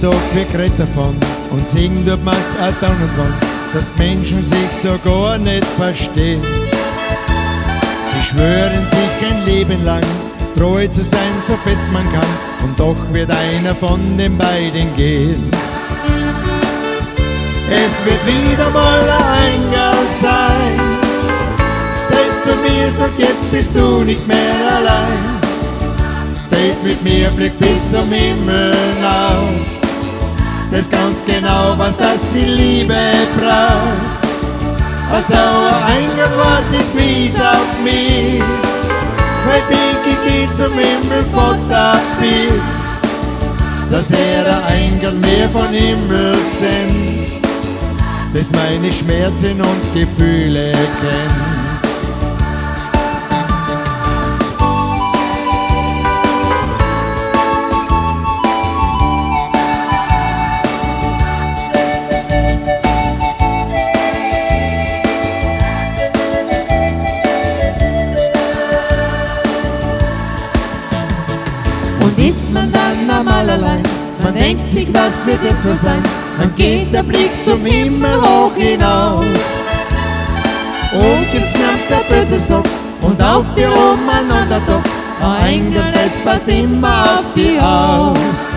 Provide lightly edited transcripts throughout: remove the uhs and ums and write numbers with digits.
Tag wie geredet davon und singen tut man's auch dann und wann, dass die Menschen sich so gar nicht verstehen. Sie schwören sich ein Leben lang, treu zu sein, so fest man kann, und doch wird einer von den beiden gehen. Es wird wieder mal ein Engel sein, der zu mir sagt, jetzt bist du nicht mehr allein. Der ist mit mir fliegt bis zum Himmel auf, weiß ganz genau, was das die Liebe braucht. Also ein Engel wartet mies auf mich, weil ich geh zum Himmel von der Bild, dass ein Engel mir von Himmel sendet, das meine Schmerzen und Gefühle kennt. Und ist man dann einmal allein, man denkt sich, was wird es nur sein? Dann geht der Blick zum Himmel hoch hinauf. Und jetzt nimmt der böse Sock und auf dir oben ein anderer Topf. Ein Engel, das passt immer auf die auf.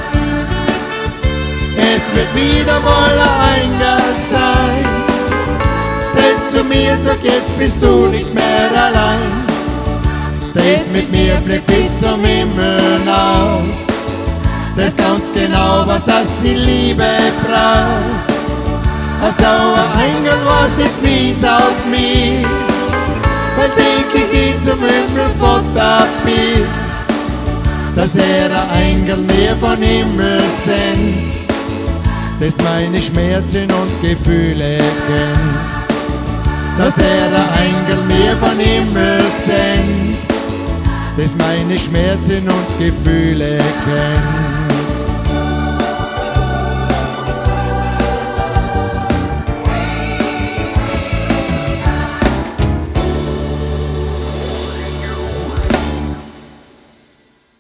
Es wird wieder mal ein Engel sein, der zu mir sagt, jetzt bist du nicht mehr allein. Der ist mit mir fliegt bis zum Himmel auf, weiß ganz genau, was das die Liebe braucht. Also ein Engel wartet mies auf mich, weil denk ich zum Himmel von der Bild, dass ein Engel mir von Himmel sendet, das meine Schmerzen und Gefühle kennt. Dass ein Engel mir von Himmel sendet, das meine Schmerzen und Gefühle kennt.